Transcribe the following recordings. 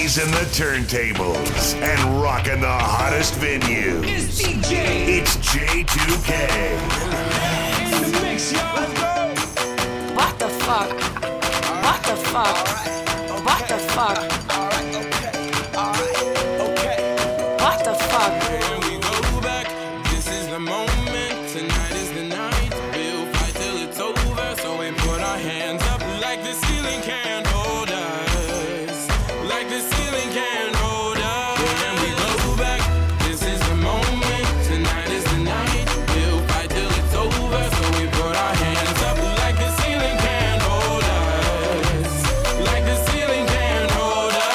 blazing the turntables and rocking the hottest venue. It's DJ. It's J2K. In the mix, y'all. Let's go. What the fuck? What the fuck? What the fuck? What the fuck? When we go back, this is the moment. Tonight is the night. We'll fight till it's over. So we put our hands up like the ceiling can't hold us. Like the ceiling can't hold us. When we go back, this is the moment. Tonight is the night. We'll fight till it's over. So we put our hands up like the ceiling can't hold us. Like the ceiling can't hold us.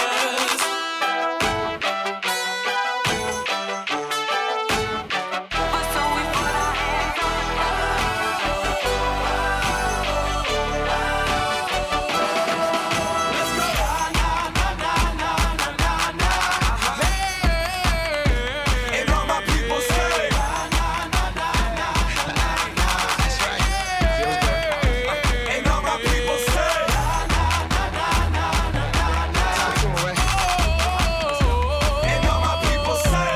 And all my people say. And all my people say. And all my people say.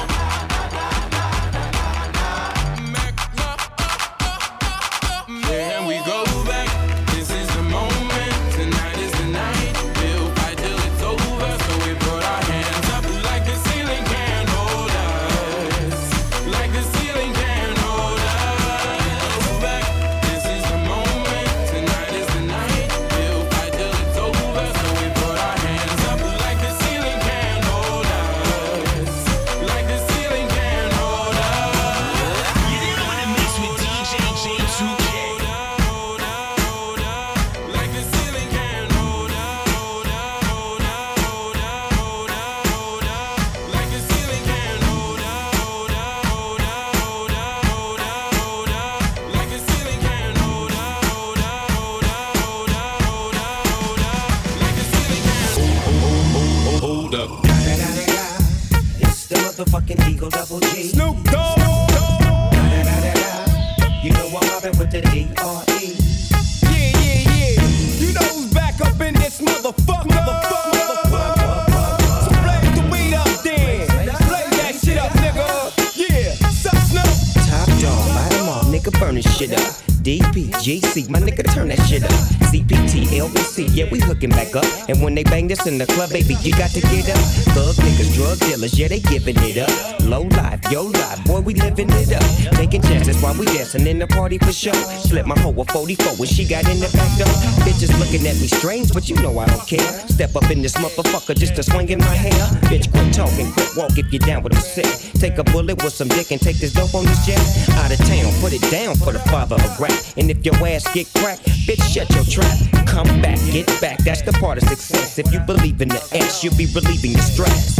When we go back, this is the moment. Tonight is the night. We'll fight till it's over. So we put our hands up like the ceiling can't hold us. Like the ceiling can't hold us. Go back, this is the moment. Tonight is the night. We'll fight till it's over. So we put our hands up like the ceiling can't hold us. Like the ceiling can't hold us. You know what it makes with DJ J2K. Like the ceiling can't hold up. Like the ceiling can't hold up. Like the ceiling can't hold up. Hold up. It's the motherfucking Eagle Double G. Snoop Dogg. You know I'm mobbing with the D.R.E. Yeah. You know who's back up in this motherfucker. So blaze the weed up then. Blaze that shit up, nigga. Yeah. Sup, Snoop? Top dog, bottom off, nigga burn this shit up. DPGC, my nigga turn that shit up. CPT, LBC, yeah, we hooking back up. And when they bang this in the club, baby, you got to get up. Thug niggas, drug dealers, yeah, they giving it up. Low life, yo life, boy, we living it up. Taking chances while we dancing in the party for sure. Slip my hoe a 44 when she got in the back door. Bitches looking at me strange, but you know I don't care. Step up in this motherfucker just to swing in my hair. Bitch, quit talking, quit walk if you're down with a sick. Take a bullet with some dick and take this dope on this jet. Out of town, put it down for the father of rap. And if your ass get cracked, bitch, shut your trap. Come back, get back, that's the part of success. If you believe in the X, you'll be relieving the stress.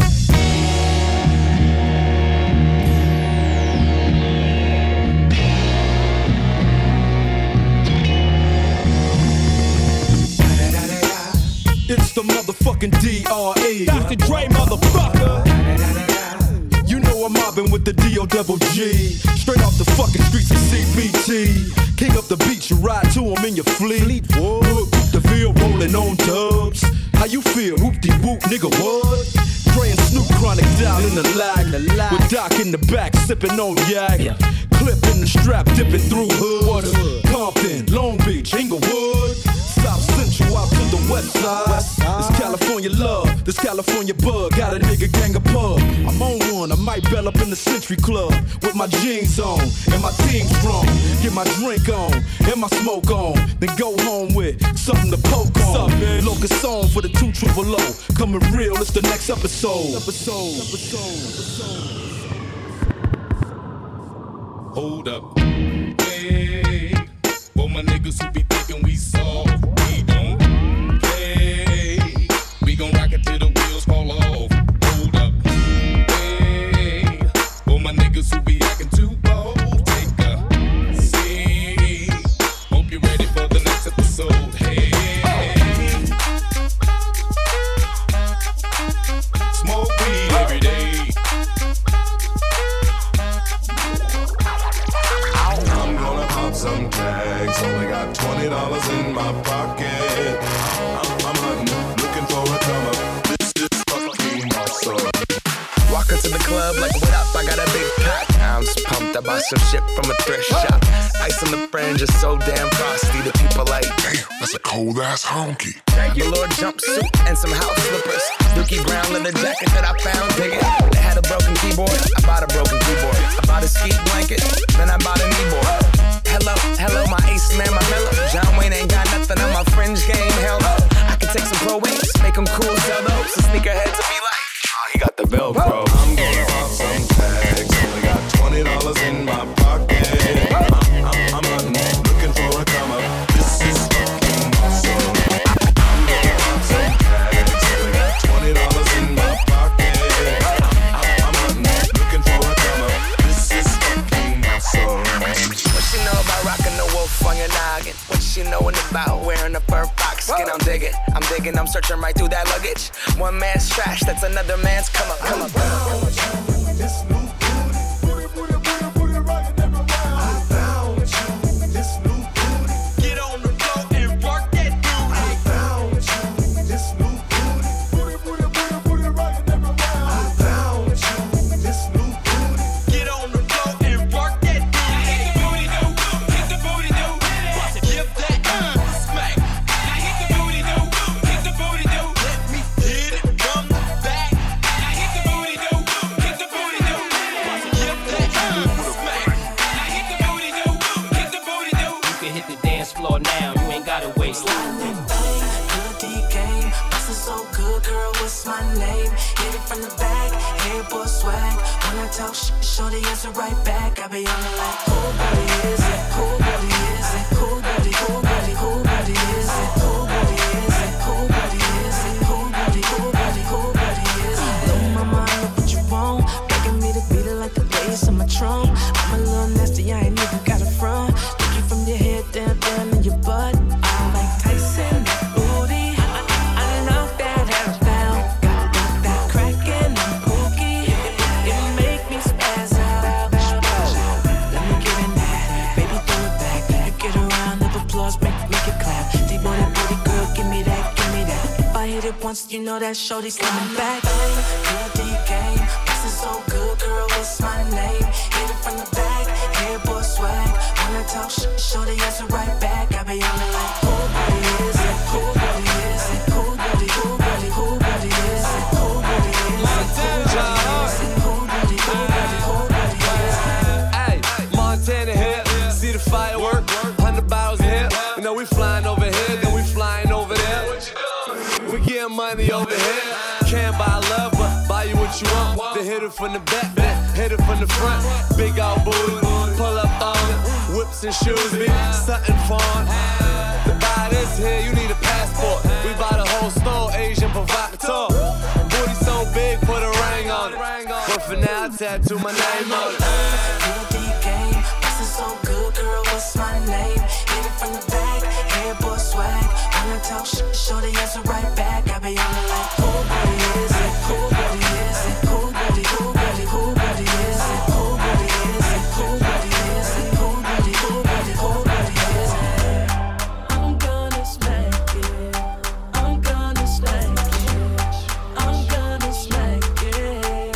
It's the motherfucking D.R.E. Dr. Dre, motherfucker. You know I'm mobbing with the D.O.Double-G. Straight off the fucking streets of CBT. King up the beach, you ride to him in your fleet. Look, the field rolling on dubs. How you feel? Whoop-de-whoop, nigga, what? Dre and Snoop Chronic down in the lag. With Doc in the back, sipping on yak. Clip in the strap, dipping through hood. Compton, Long Beach, Inglewood. South Central out to the west side. This California love, this California bug. Got a nigga gang of pub. I'm on one, I might bell up in the Century Club. With my jeans on, and my team strong. Get my drink on, and my smoke on. Then go home with something to poke on. Locust song for the 2 triple O. Coming real, it's the next episode. Hold up. Hey, for my niggas who be thinking we soft, we don't play. We gon' rock it till the wheels fall off. Hold up. Hey, for my niggas who be acting too bold, take a seat. Hope you're ready for the next episode. Hey, smoke weed every day. I'm gonna pop some tags. Only got $20 in my pocket. I'm hunting, looking for a come up. This to the club like, what up, I got a big cock. I'm just pumped, I bought some shit from a thrift shop. Ice on the fringe is so damn frosty. The people like, damn, that's a cold ass honky. Velour jumpsuit and some house slippers. Dookie brown leather jacket that I found digging. They had a broken keyboard, I bought a broken keyboard. I bought a ski blanket, then I bought a kneeboard. Hello, my ace man, my mellow. John Wayne ain't got nothing on my fringe game, hell no. I can take some pro wings, make them cool, sell those. So sneakerheads will be like, oh, he got the Velcro. I'm gonna pop some tags, only got $20 in my pocket. I'm not looking for a come up. This is fucking awesome. I'm gonna pop some tags, only got $20 in my pocket. I'm not looking for a come up. This is fucking awesome. What she know about rocking the wolf on your noggin? What she knowin' about wearing a fur fox skin? I'm digging, I'm searching right through that luggage. One man's trash, that's another man's come up. This new booty, booty, rockin' everywhere. I found you. This new booty, Get on the floor and work that booty. I found you. This new booty, booty, rockin' everywhere. I found you. This new booty. Get on the floor and work that booty. Hit the booty, do. Hit the booty, do. Give that smack. Now hit the booty, do. Hit the booty, do. Let me hit it from the back. Now hit the booty, do. Hit the booty, do. Give that smack. Now hit the booty, do. Hit the booty, do. You can hit the dance floor now, you ain't gotta waste time. Good D game, bustin' so good, girl, what's my name? Hit it from the back, hair boy swag. When I talk shit, shorty answer right back. I be on it like, who booty is it? Who booty is it? Who booty, who booty, who booty is it? Who booty is it? Who booty is it? Who booty, who booty, who booty is it? Little mama, I know what you want. Begging me to beat it like the bass on my trunk. I'm a little nasty, I ain't even got a front. Take you from your head down in your butt. I'm like Tyson, that booty. I know that I'm down. Got that crackin' and pookie. It make me spaz out. Let me get in that, baby, throw it back. You get around, love applause, make it clap. D-boy, that booty, girl, give me that. If I hit it once, you know that shorty slamming back. Good D game, bustin' so good, girl, what's my name? Hit it from the back, hair boy swag. When I talk shit, shorty answer right back. I be on it like, who booty is it? Who booty is it? Who booty, who booty, who booty is it? Who booty is it? Who booty, who booty, who booty is it? Hey, Montana here, see the firework, 100 bottles here. You know we flying over here, then we flying over there. We getting money over here. Can't buy love, but buy you what you want. Then hit it from the back, then hit it from the front. Big old booty, pull up on it. Whips and shoes, be something fun. To buy this here, you need a passport. We buy the whole store, Asian provocateur. Booty so big, put a ring on it. But for now, I tattoo my name on it. Good D game, bustin' so good, girl, what's my name? Hit it from the back, hair boy swag. When I talk shit, shorty answer right back. I be on it like, who booty is it? Who booty is it? Who booty, who booty, who booty is it? Who booty is it? Who booty is it? Who booty, who booty, who booty is it? I'm gonna smack it. I'm gonna smack it. I'm gonna smack it.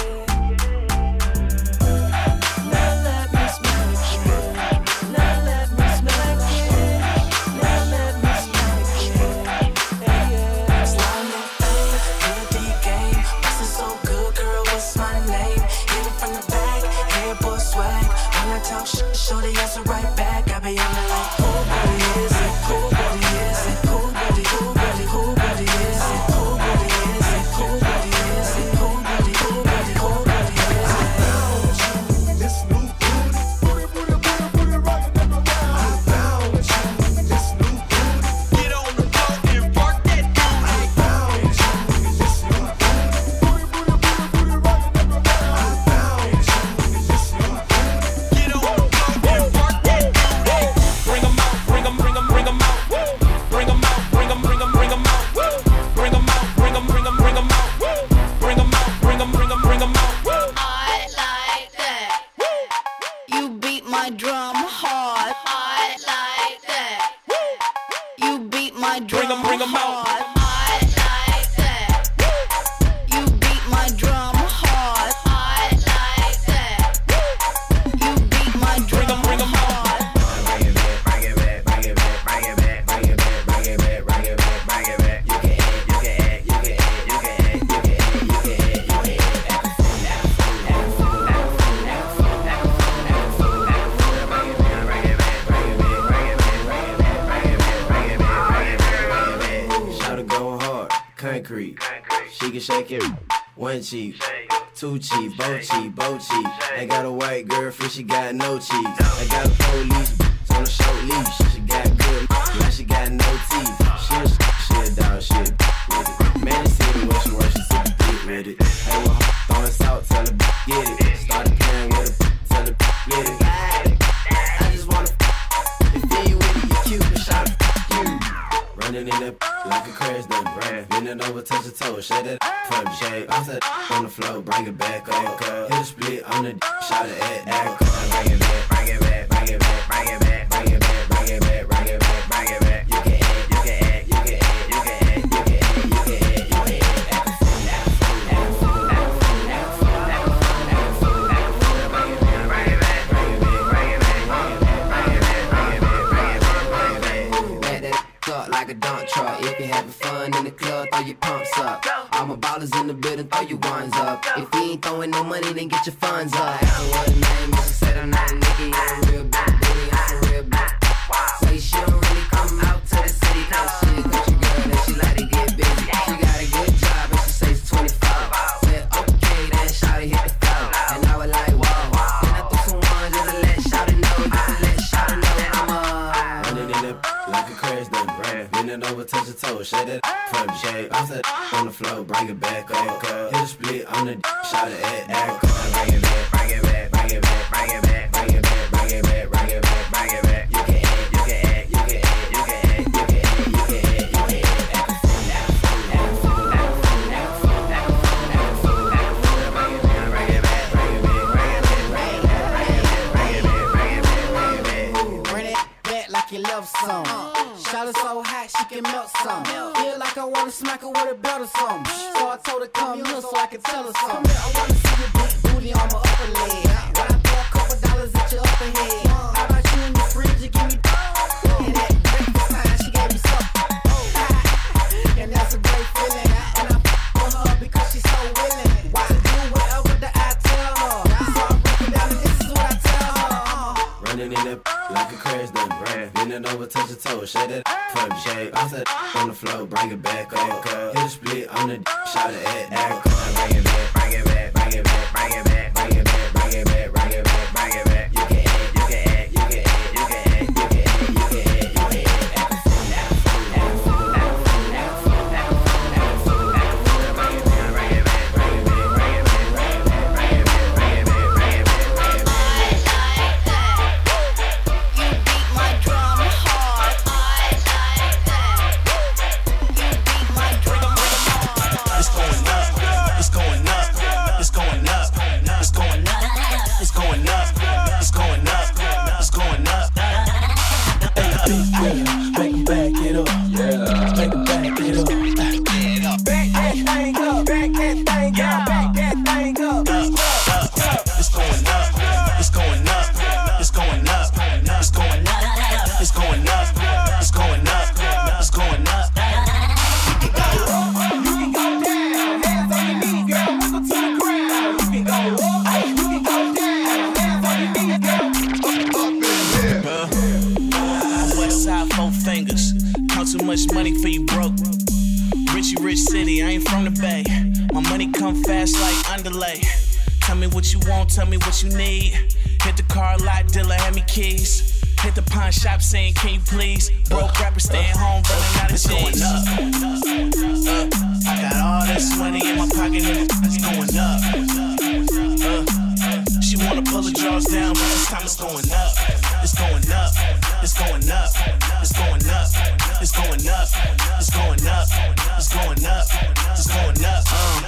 Now let me smack it. Now let me smack it. Now let me smack it. Yeah. Slime that thing, good D game. Bustin' so good, girl, what's my name? Hit it from the back, hair boy swag. When I talk shit, shorty answer right back. I be on it like, who booty is it? Who booty is it? Who booty, who booty, who booty is it? Who booty is it? Who booty is it? Who booty, who booty, who booty is it? This new booty, rockin' everywhere. I found you. This new booty, Get on the floor and work that booty. I found you. This new booty, rockin' everywhere. I found you. This new booty. Get on the floor and work that booty. concrete. She can shake it, one cheek, two cheek, both cheek. I got a white girl, free, she got no cheeks. I got a police on a short leash. She got good, now she got no teeth. She a dog, she a with it. Man, they see the way she works, she see the dick with it. Hey, well, throwing salt, tell her get it. Started playing with her, tell her get it. I just wanna if you with it, you cute, but shot you. Running in that like a crash done brand. Bending over, touch your toes, shake that from the shade. Bounce that on the floor, bring it back up. Hit a split on the shot it at act. Bring it back, bring it back, bring it back, bring it back, bring it back, bring it back, bring it back, bring it back. You can act, you can act, you can act, you can act, you can act, you can act, you can like a dump truck. If you're having fun in the club, throw your pumps up. All my ballers in the building, throw your ones up. If you ain't throwing no money, then get your funds up. Ask her what her name is, she said I'm not a nigga, you a real big booty, I'm a real big. Say she don't really come out to the city, cause she a country girl and she like to get busy. She got a good job and she says 24. Said okay, then shawty hit the floor. And I was like, whoa. Then I threw some ones just to let shawty know, just to let shawty know I'm running in it like a crash done brand. Bending over, touch your toes, shake that from the shade. Bounce that on the floor, bring it back up. Hit a split on the shot it at act. Bring it back, bring it back, bring it back, bring it back, bring it back, bring it back, bring it back, bring it back. You can act, you can act, you can act, you can act, you can act, you can act, you can act. Bring it back like you love some. Shot her so hot she can melt some. Feel like I wanna smack her with a belt or something. So I told her come here so I can tell her something. I wanna see your big booty on my upper leg. When I throw a couple dollars at your upper head. How about you in the fridge and give me and at breakfast time she gave me something. And that's a great feeling. And I for her because she's so willing to do whatever that I tell her. So I break it down and this is what I tell her. Running in that like a crash done brand. Bending over, touch your toes, shake that from the shade. Bounce that on the floor, bring it back up. Hit a split on the shot it at act. Bring it back, bring it back, bring it back, bring it back, bring it back, bring it back, bring it back, bring it back. You can act, you can act, you can act, you can act, you can act, you can act, you can act. Money for you broke. Richie rich city, I ain't from the Bay. My money come fast like underlay. Tell me what you want, tell me what you need. Hit the car lot, dealer, hand me keys. Hit the pawn shop saying, can you please? Broke rapper staying home, running out of cheese. It's going up. I got all this money in my pocket and it's going up. She wanna pull the drawers down, but this time it's going up. It's going up. It's going up. It's going up. It's going up. It's going up. It's going up. It's going up.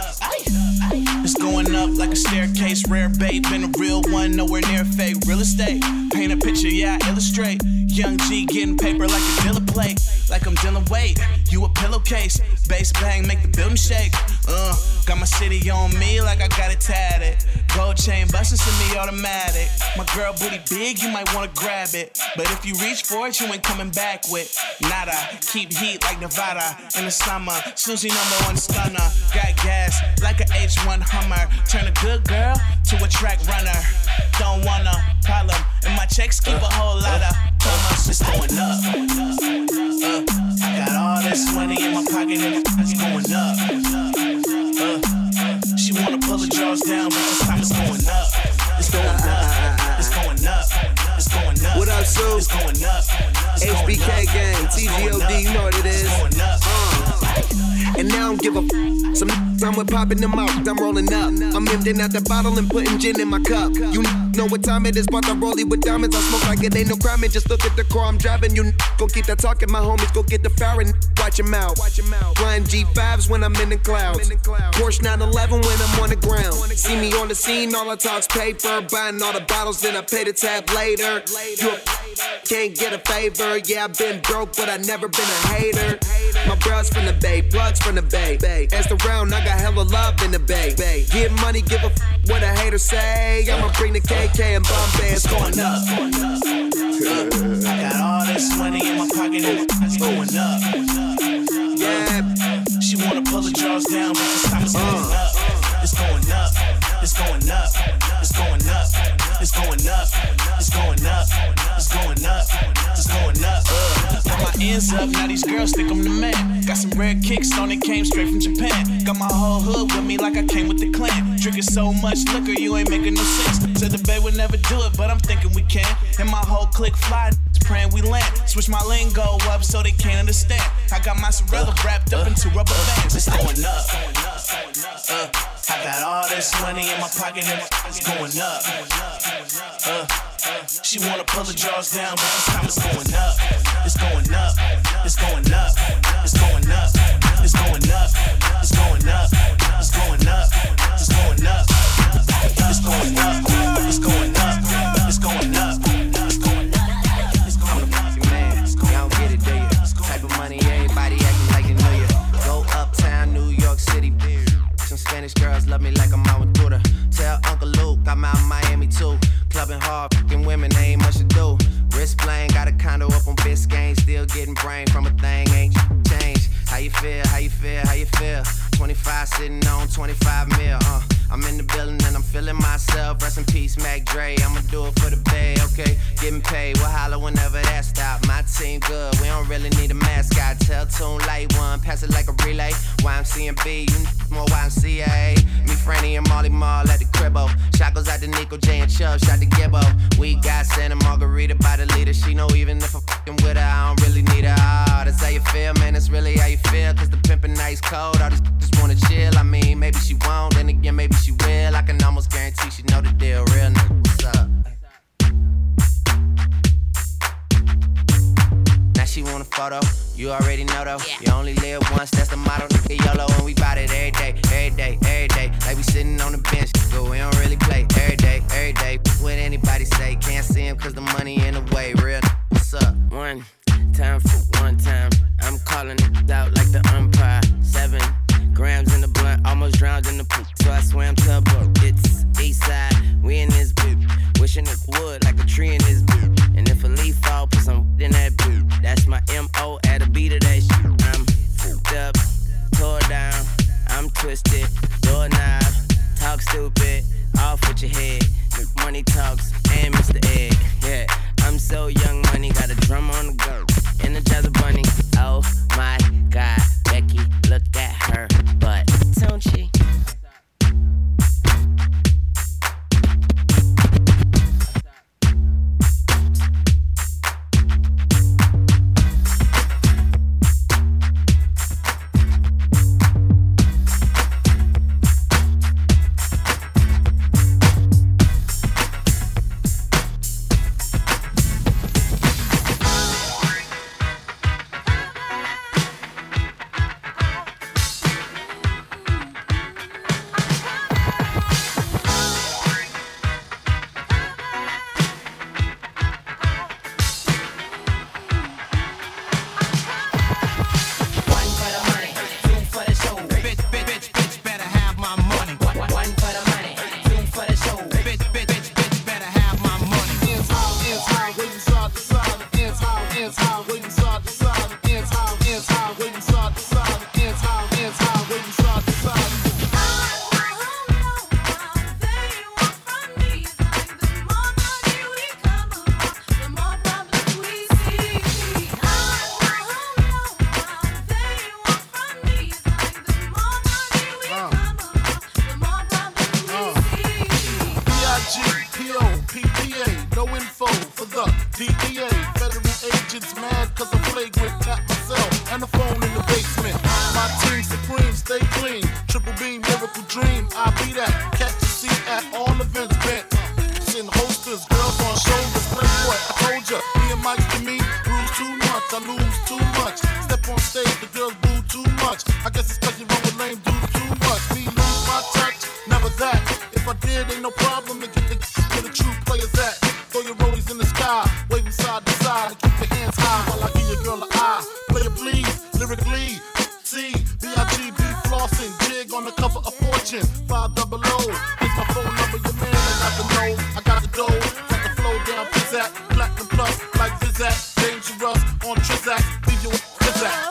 It's going up like a staircase, rare bait. Been a real one, nowhere near fake. Real estate, paint a picture, yeah, I illustrate. Young G getting paper like a dealer plate. Like I'm dealing weight, you a pillowcase. Bass bang, make the building shake. Got my city on me like I got it tatted. Gold chain bustin' semi-automatic. My girl booty big, you might wanna grab it. But if you reach for it, you ain't coming back with nada. Keep heat like Nevada in the summer. Susie #1 stunner. Got gas like a H1 Hummer. Turn a good girl to a track runner. Don't want a problem, and my checks keep a whole lot of commas. It's going up. I got all this money in my pocket and it's going up. It's going up. HBK gang, TGOD, you know what it is. It's going up. And now I don't give a some I'm with popping them out, I'm rolling up. I'm emptying out the bottle and putting gin in my cup. You know what time it is, bought the rollie with diamonds. I smoke like it ain't no crime, and just look at the car I'm driving. You gon' keep that talking, my homies go get the fire and watch your mouth. Flying G5s when I'm in the clouds. Porsche 911 when I'm on the ground. See me on the scene, all I talk's paper. Buying all the bottles, then I pay the tab later. You can't get a favor. Yeah, I've been broke, but I never been a hater. My bros from the Bay, plugs from the Bay. Asked around, I got hella love in the Bay. Get money, give a what a hater say. I'ma bring the KK and Bombay. It's going up. I got all this money in my pocket and it's going up. Yeah. She wanna pull the drawers down, but this time it's going up. It's going up. It's going up. It's going up. It's going up. It's going up. It's going up. It's going up. Put my ends up, now these girls think I'm the man. Got some red kicks on it, came straight from Japan. Got my whole hood with me like I came with the clan. Drinking so much liquor, you ain't making no sense. Said the babe would never do it, but I'm thinking we can. And my whole clique fly, praying we land. Switch my lingo up so they can't understand. I got my mozzarella wrapped up into rubber bands. It's going up. I got all this money in my pocket and it's going up. She wanna pull the drawers down, but this time it's going up. It's going up. It's going up. It's going up. It's going up. It's going up. It's going up. It's going up. It's going up. It's going up. It's going up. I'm the pussy man, y'all don't get it, do ya? Type of money, everybody acting like they know ya. Go uptown, New York City. Some Spanish girls love me like I'm out with Buddha. Tell Uncle Luke I'm out in Miami too. Clubbing hard, fucking women, ain't much to do. Wrist playing, got a condo up on Biscayne. Still getting brain from a thing, ain't changed. How you feel, how you feel, how you feel? 25 sitting on 25 mil, I'm in the building and I'm feeling myself. Rest in peace, Mac Dre, I'ma do it for the bay, okay? Getting paid, we'll holler whenever that stop. My team good, we don't really need a mascot. Tell Tune Light One, pass it like a relay. YMCMB, you more YMCA. Me, Franny, and Molly Mall at the cribbo. Shot goes out to Nico J and Chubb, shot to Gibbo. We got Santa Margarita by the leader. She know even if I'm fucking with her, I don't really need her. Oh, that's how you feel, man, that's really how you feel. Cause the pimpin' nice cold, all these just wanna chill. I mean, maybe she won't, then again, maybe she will. I can almost guarantee she know the deal. Real nigga, what's up? Now she want a photo, you already know though. You only live once, that's the motto. Nigga YOLO, and we bout it every day, every day, every day. Like we sitting on the bench, but we don't really play every day, every day. What anybody say, can't see him cause the money in the way. Real nigga, what's up? One time for one time, I'm calling it out like the umpire. 7 grams in the blunt, almost drowned in the poop. So I swam to a boat. It's east side, we in this boot. Wishing it would like a tree in this boot. And if a leaf fall, put some in that boot. That's my M.O. at a beat of that shit. I'm fucked up, tore down, I'm twisted, doorknob, talk stupid, off with your head. Money talks and Mr. Egg, yeah. I'm so young, money got a drum on the go. Energize agents mad cause I'm flagrant. Got myself and the phone in the basement. My team supreme, stay clean. Triple beam, miracle dream. I be that. Catch a seat at all events bent. In holsters, girls on shoulders. Playboy, I told ya. Me and Mike to me, bruise too much. I lose too much. Step on stage, the girls boo too much. I guess it's cause you run with lame dudes too much. Me lose my touch, never that. If I did, ain't no problem to get where the true players at. Throw your rollies in the sky, waving side to side, and keep your hands high while I give your girl an eye. Play it please, lyrically. C, B-I-G-B flossing, jig on the cover of Fortune. 500, it's my phone number, your man, I got the know, I got the dough, got the flow down, pizzazz, platinum plus, like Zizak, dangerous on Trizak, leave you with Zizak.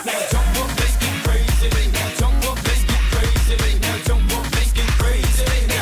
Crazy.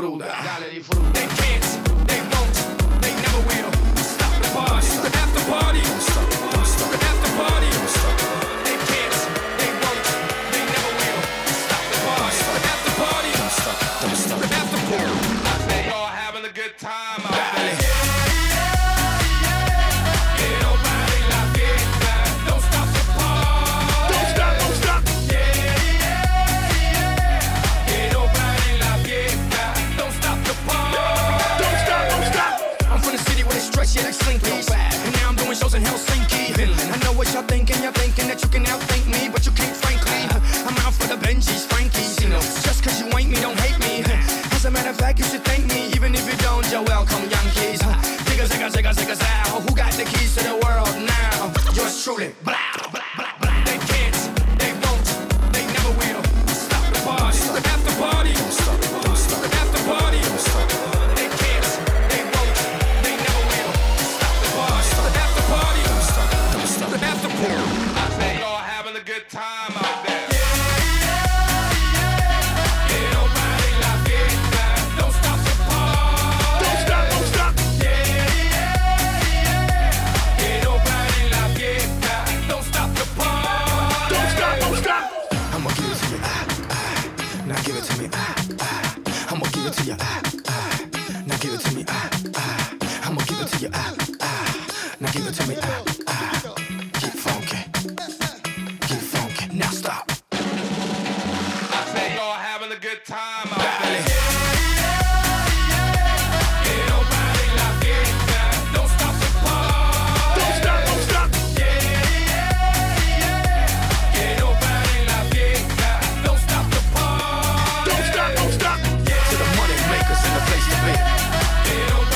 disfruta. They can't, they won't, they never will stop the party. The after party, don't stop, don't stop. The after party, don't stop. They can't, they won't, they never will stop the party. The after party, don't stop, don't stop. The after party. I say y'all having a good time out there. Shit like Slinky, and now I'm doing shows in Helsinki. I know what you're thinking that you can outthink me, but you can't, frankly. I'm out for the Benjis, Frankies. Just cause you ain't me, don't hate me. As a matter of fact, you should thank me, even if you don't. You're welcome, Yankees. Zigga, zigga, zigga, zigga, zow. Who got the keys to the world now? Yours truly. Blah, blah, blah, blah. They can't, they won't, they never will stop the party. The after party, don't stop, don't stop. The after party, don't stop. I say y'all having a good time out there. Don't stop the party. Don't stop, don't stop. Don't stop the party. Don't stop, don't stop. I'ma give it to you, now give it to me, I'ma give it to you, now give it to me, I'ma give it to you, now give it to me, Get funky, now stop. I say y'all having a good time out there. Don't stop the party. Don't stop, don't stop. Don't stop the party. Don't stop, don't stop. To the money makers in the place to be.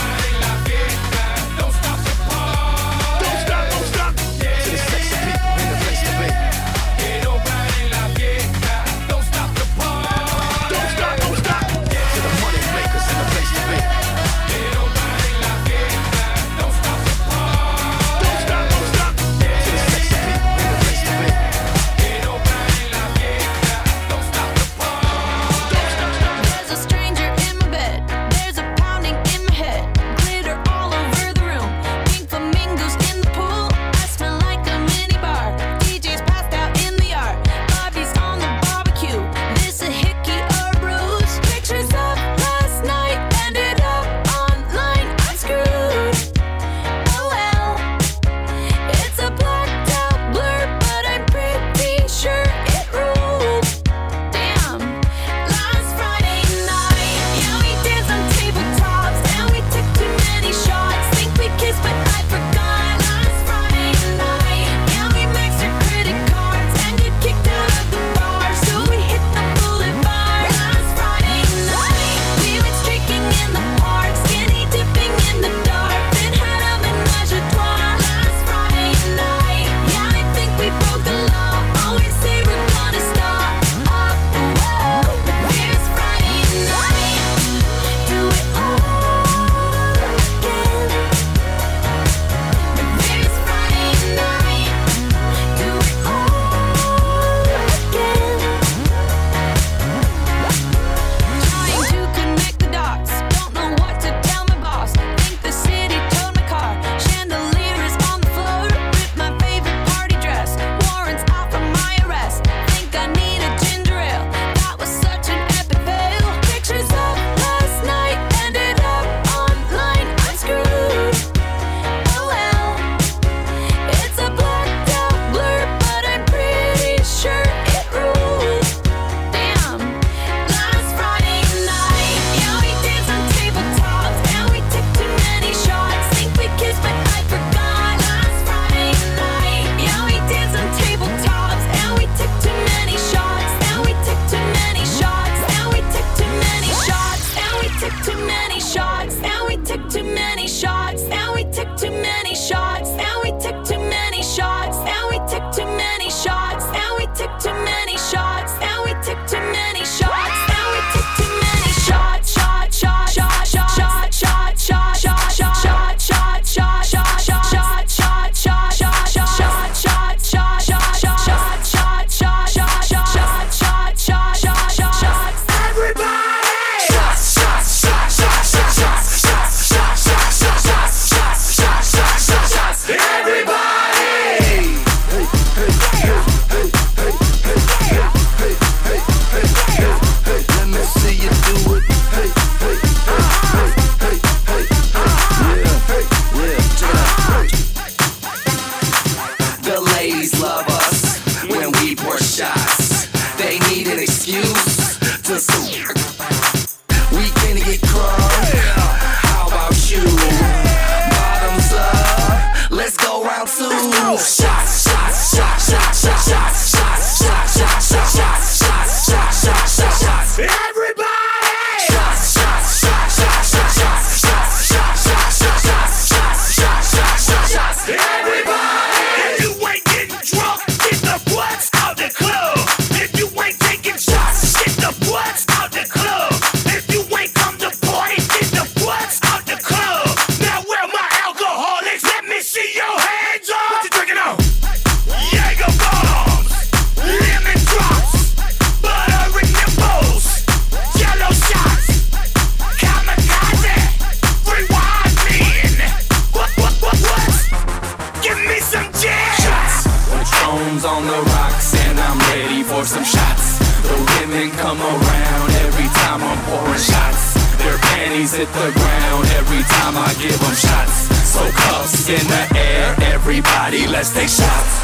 get crunk. How about you? Bottoms up, let's go round two. Shots, shots, shots, shots, shots, shots, shots, shots, shots, shots, shots, shots, shots, shots, shots, shots. Everybody! Shots, shots, shots, shots, shots, shots, shots, shots, shots, shots, shots, shots, shots, shots, shots. Everybody! If you ain't getting drunk, get the butts out the club. If you ain't taking shots, get the butts out the club. If you ain't come to party, get the butts out the club. Now where my alcoholics? Let me see your hands up. What you drinking on? Jaeger bombs, lemon drops, buttering nipples, jello shots, kamikaze, rewind men. What? Give me some jazz. Shots. Patron's on the rocks and I'm ready for some shots. The women come around every time I'm pouring shots. Their panties hit the ground every time I give them shots. So cups in the air, everybody, let's take shots.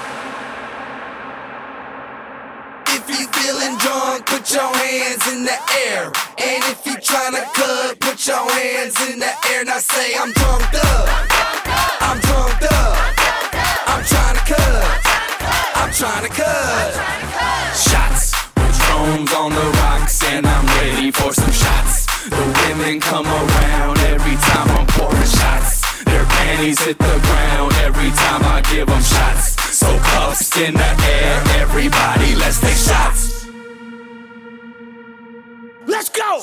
If you feeling drunk, put your hands in the air. And if you tryna cut, put your hands in the air. Now say I'm drunk up, I'm drunk up, I'm tryna cut, I'm tryna cut. Shots, Patron's on the rocks and I'm ready for some shots. The women come around every time I'm pouring shots. Their panties hit the ground every time I give them shots. So cups in the air, everybody, let's take shots. Let's go.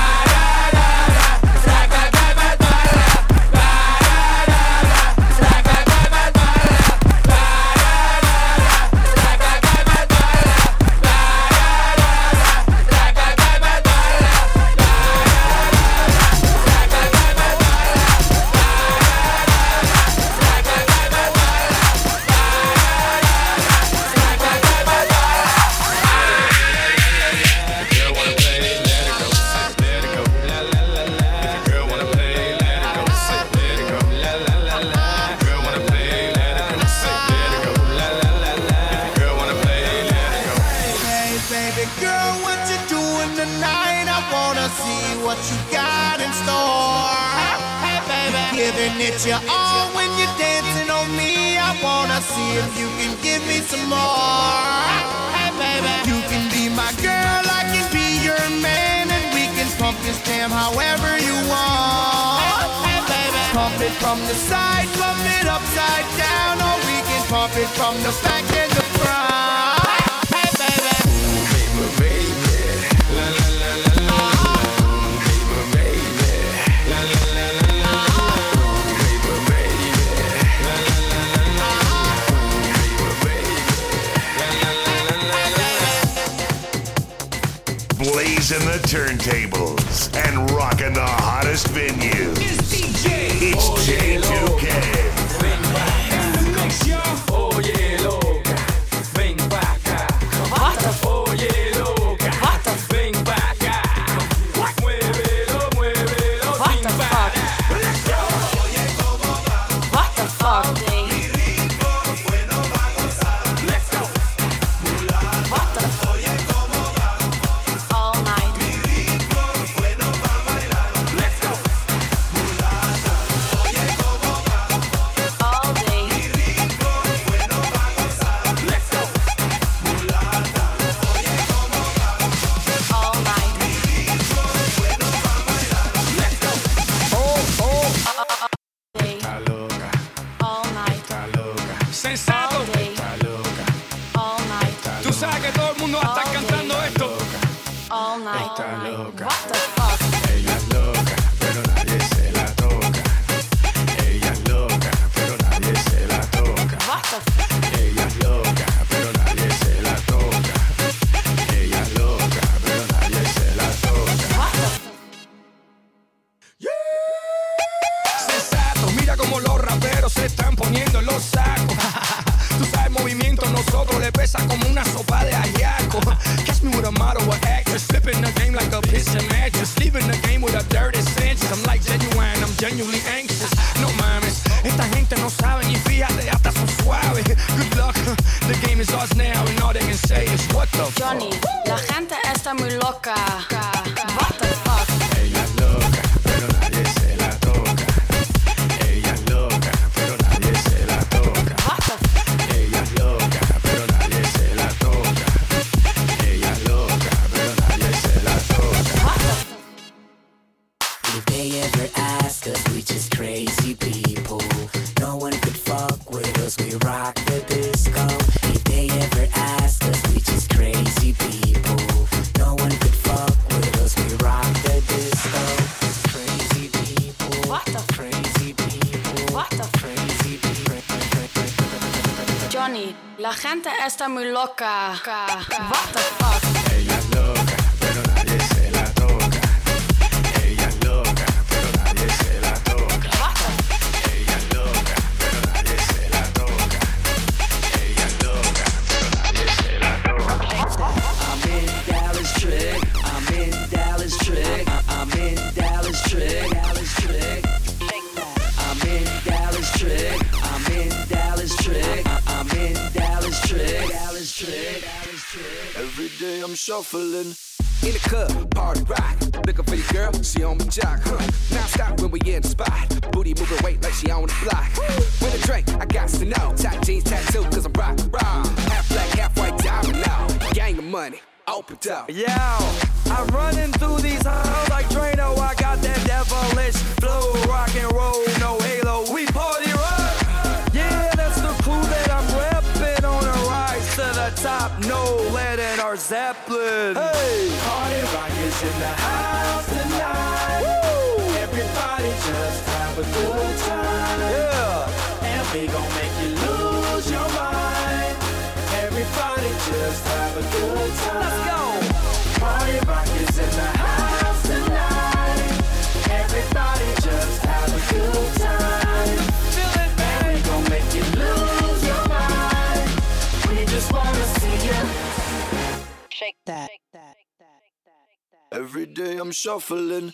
It's your all when you're dancing on me. I wanna see if you can give me some more. Hey baby, you can be my girl, I can be your man, and we can pump this jam however you want. Hey baby, pump it from the side, pump it upside down, or we can pump it from the back and the front. Hey baby, baby, la la la la la. Blazing the turntables and rocking the hottest venue. It's J2K. Oye loca, ven pa' acá. Oye loca, ven pa' acá. Muévelo, muévelo, ven pa' acá. What the fuck, dude? Let's go. What the fuck? All night. Let's go. All day. Let's go. All night. Let's go. Day. All night. Sensato. All day. All night. Tú sabes que todo el mundo va a estar cantando esto. All night. What the fuck? Ella es loca, pero nadie se la toca. Ella es loca, pero nadie se la toca. What the fuck? Ella es loca, pero nadie se la toca. Ella es loca, pero nadie se la toca. What the fuck? Sensato, mira como los raperos se están poniendo en los sacos. Tú sabes, movimiento nosotros le pesa como una sopa de ajiaco. Catch me with a model or actress, flipping the game like a piston mattress, leaving the game with a dirty senses. I'm like genuine, I'm genuinely anxious. No mames, esta gente no sabe ni fíjate, hasta son suaves. Good luck, the game is ours now, and all they can say is what the Johnny, fuck. la gente está muy loca. What the fuck? Ella es If they ever ask us, we just crazy people. No one could fuck with us, we rock the disco. If they ever ask us, we just crazy people. No one could fuck with us, we rock the disco. Crazy people. What the crazy people? What the crazy people? Johnny, la gente está muy loca. What the fuck? Ella es loca, pero nadie se la toca. Ella es loca, pero nadie se la toca. Ella es loca, pero nadie se la toca. Ella es loca, pero nadie se la toca. I'm in Dallas trick. I'm in Dallas trick. I'm in Dallas trick. Dallas trick. I'm in Dallas trick. I'm in Dallas trick. I'm in Dallas trick. Dallas trick. Dallas trick. Every day I'm shuffling. In the club, party rock. Looking for your girl, she on my jock. Now stop when we in the spot. Booty moving weight like she on the block. With a drink, I got to know. Tight jeans, tattoo, cause I'm rock, raw. Half black, half white, diamond now. Gang of money, open up. Yo, I'm running through these halls like Drano. I got that devilish flow, rock and roll, no halo. We party rock. Yeah, that's the crew that I'm repping on a rise to the top. No lead in our Zeppelin. Hey, party rock is in the house tonight. Woo! Everybody just have a good time. Yeah, and we gon' make you lose your mind. Everybody just have a good time. Let's go. Party rock is in the house tonight. Everybody just have a good time. Feel it, man. And we gon' make you lose your mind. We just wanna see you shake that. Every day I'm shuffling.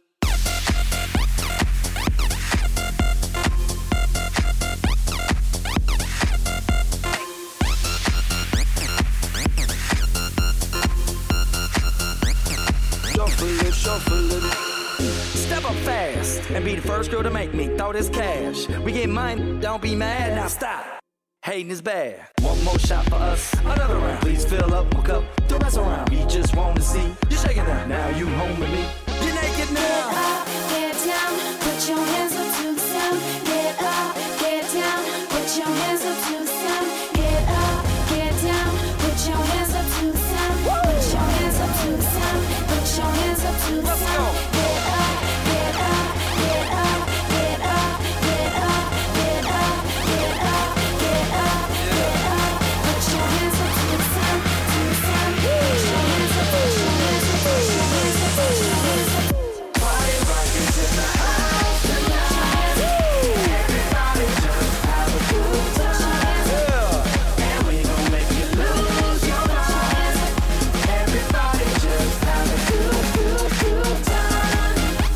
Shuffling. Step up fast and be the first girl to make me throw this cash. We get mine, don't be mad, now stop. Hating is bad. One more shot for us, another round. Please fill up my cup, don't mess around. We just want to see you shaking that. Now you home with me, you're naked now. Get up, get down, put your hands up to the sound. Get up, get down, put your hands up to the sound. Get up, get down, put your hands up to the sound. Put your hands up to the sound. Put your hands up to the sound. Get up, get up, get up, get up, get up, get up, get up, get up, get up. Put your hands up to the sound, to the sound. Put your hands up, put your hands up, put your hands up, put your hands up. Party rock is in the house tonight. Everybody just have a good time. And we gon' make you lose your mind. Everybody just have a good time.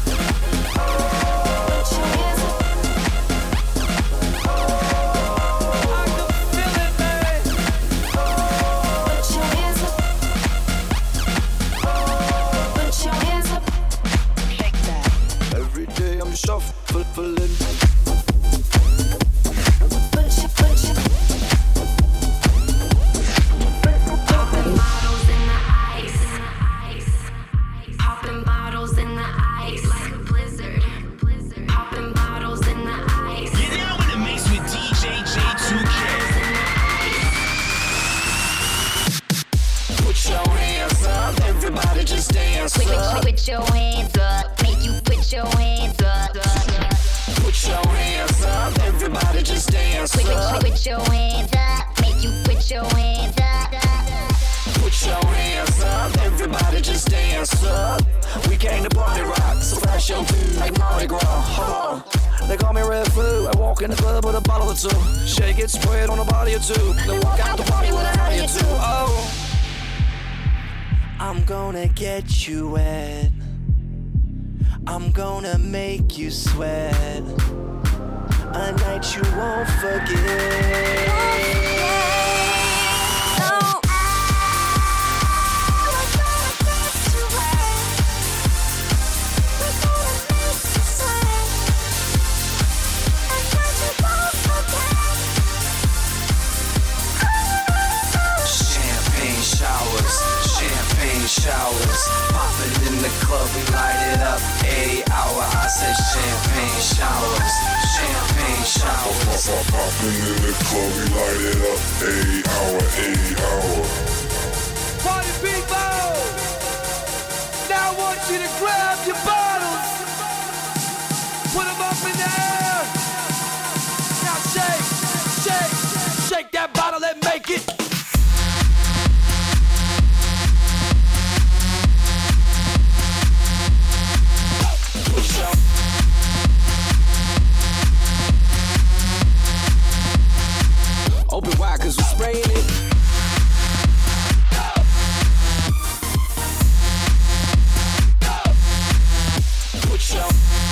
Put your hands up. I can feel it, man. Put your hands up. Put your hands up. Shake that. Every day I'm shuffling. Popping bottles in the ice. Popping bottles in the ice. Like a blizzard. Popping bottles in the ice. You're now in the mix with DJ J2K. Put your hands up, everybody just dance up. Put your hands up. Make you put your hands up. Put your hands up, everybody just dance up. Put your hands up. Make you put your hands up. Put your hands up, everybody just dance up. We came to party rock, so flash your feet like Mardi Gras. Hold on. They call me Red Flu. I walk in the club with a bottle or two. Shake it, spray it on the body or two. Then walk out the party with a howdy or two. Oh, I'm gonna get you wet. I'm gonna make you sweat. A night you won't forget. Champagne showers, popping in the club, we light it up. 80 hour, I Popping in the club, we light it up. 8 hour, 8 hour. Party people! Now I want you to grab your bottles. Put them up in the air. Now shake, shake, shake that bottle and make it. Open wide cause we're spraying it. Put your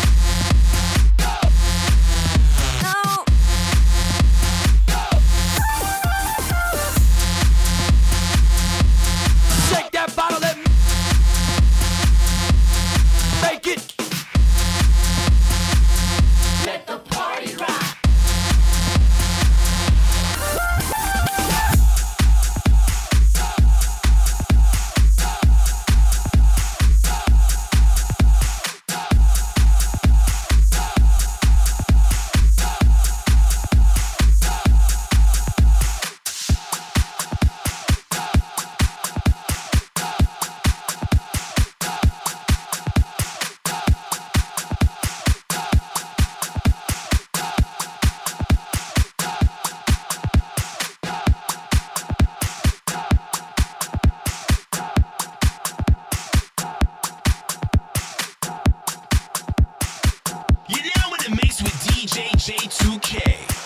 shake that bottle and make it. Let the party rock. You're now in the mix with DJ J2K.